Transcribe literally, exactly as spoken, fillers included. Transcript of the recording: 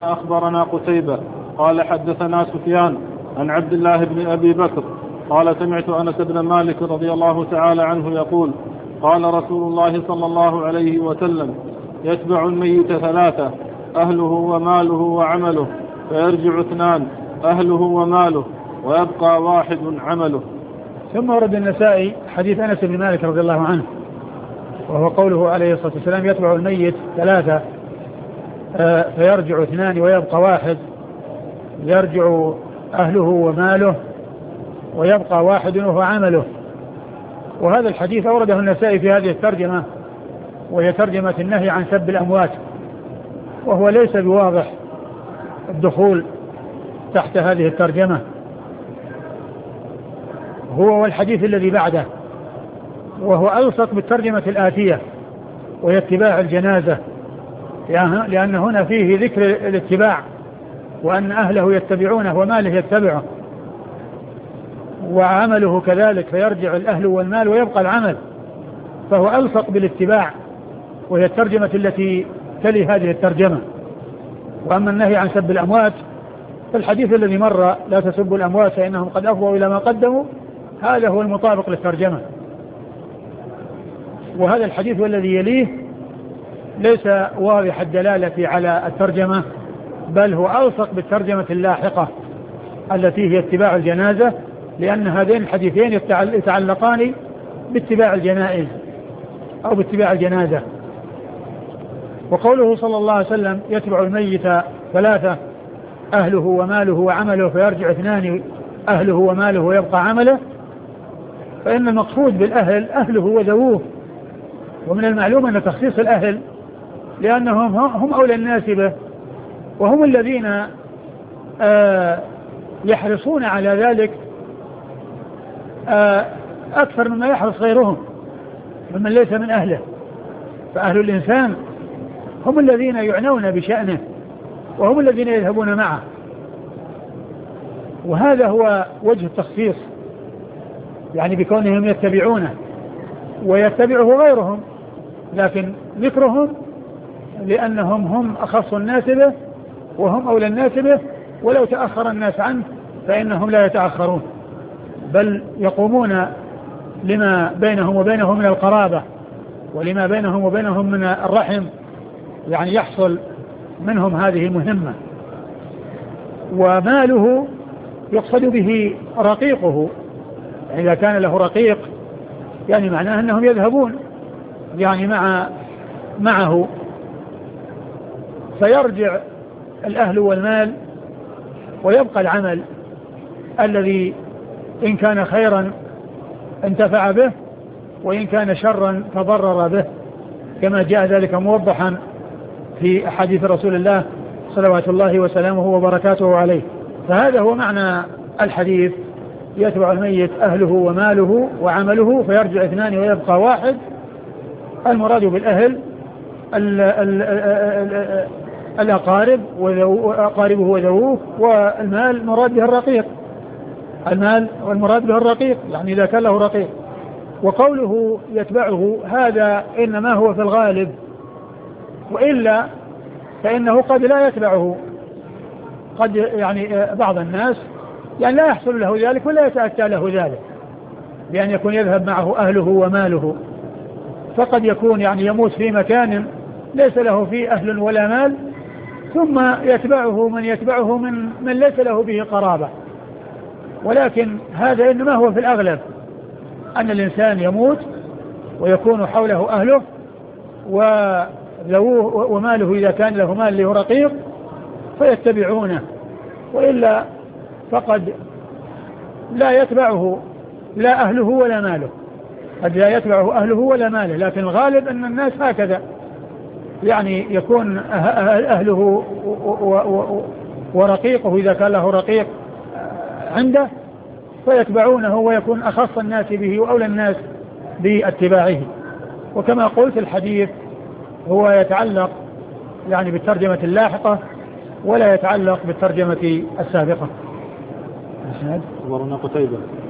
أخبرنا قتيبة قال حدثنا سفيان عن عبد الله بن أبي بكر قال سمعت أنس بن مالك رضي الله تعالى عنه يقول قال رسول الله صلى الله عليه وسلم يتبع الميت ثلاثة أهله وماله وعمله فيرجع اثنان أهله وماله ويبقى واحد عمله. ثم ورد النسائي حديث أنس بن مالك رضي الله عنه وهو قوله عليه الصلاة والسلام يتبع الميت ثلاثة فيرجع اثنان ويبقى واحد، يرجع أهله وماله ويبقى واحد وهو عمله. وهذا الحديث أورده النسائي في هذه الترجمة وهي ترجمة النهي عن سب الأموات، وهو ليس بواضح الدخول تحت هذه الترجمة، هو والحديث الذي بعده، وهو ألصق بالترجمة الآتية وهي اتباع الجنازة، لأن هنا فيه ذكر الاتباع وأن أهله يتبعونه وماله يتبعه وعمله كذلك، فيرجع الأهل والمال ويبقى العمل، فهو ألصق بالاتباع وهي الترجمة التي تلي هذه الترجمة. وأما النهي عن سب الأموات فالحديث الذي مر لا تسبوا الأموات فإنهم قد أفضوا إلى ما قدموا، هذا هو المطابق للترجمة. وهذا الحديث والذي يليه ليس واضح الدلالة على الترجمة، بل هو ألصق بالترجمة اللاحقة التي هي اتباع الجنازة، لأن هذين الحديثين يتعلقان باتباع الجنائز أو باتباع الجنازة. وقوله صلى الله عليه وسلم يتبع الميت ثلاثة أهله وماله وعمله فيرجع اثنان أهله وماله ويبقى عمله، فإن المقصود بالأهل أهله وذووه، ومن المعلوم أن تخصيص الأهل لأنهم هم أولى الناس به، وهم الذين آه يحرصون على ذلك آه أكثر مما يحرص غيرهم ممن ليس من أهله. فأهل الإنسان هم الذين يعنون بشأنه وهم الذين يذهبون معه، وهذا هو وجه التخصيص، يعني بكونهم يتبعونه ويتبعه غيرهم، لكن ذكرهم لأنهم هم أخص الناس به وهم أولى الناس به، ولو تأخر الناس عنه فإنهم لا يتأخرون، بل يقومون لما بينهم وبينهم من القرابة ولما بينهم وبينهم من الرحم، يعني يحصل منهم هذه المهمة. وماله يقصد به رقيقه، إذا كان له رقيق يعني معناه أنهم يذهبون يعني مع معه، فيرجع الأهل والمال ويبقى العمل الذي إن كان خيرا انتفع به وإن كان شرا تضرر به، كما جاء ذلك موضحا في حديث رسول الله صلوات الله وسلامه وبركاته عليه. فهذا هو معنى الحديث يتبع الميت أهله وماله وعمله فيرجع اثنان ويبقى واحد. المراد بالأهل ال ال ال الأقارب وأقاربه وذووه، والمال مراد به الرقيق، المال والمراد به الرقيق يعني إذا كان له رقيق. وقوله يتبعه هذا إنما هو في الغالب، وإلا فإنه قد لا يتبعه، قد يعني بعض الناس يعني لا يحصل له ذلك ولا يتأتى له ذلك بأن يكون يذهب معه أهله وماله، فقد يكون يعني يموت في مكان ليس له فيه أهل ولا مال، ثم يتبعه من يتبعه من, من ليس له به قرابة. ولكن هذا إنما هو في الأغلب أن الإنسان يموت ويكون حوله أهله وذووه وماله إذا كان له مال له رقيق فيتبعونه، وإلا فقد لا يتبعه لا أهله ولا ماله، قد لا يتبعه أهله ولا ماله، لكن الغالب أن الناس هكذا، يعني يكون أهله ورقيقه إذا كان له رقيق عنده فيتبعونه، ويكون أخص الناس به وأولى الناس باتباعه. وكما قلت الحديث هو يتعلق يعني بالترجمة اللاحقة ولا يتعلق بالترجمة السابقة. أخبرنا قتيبة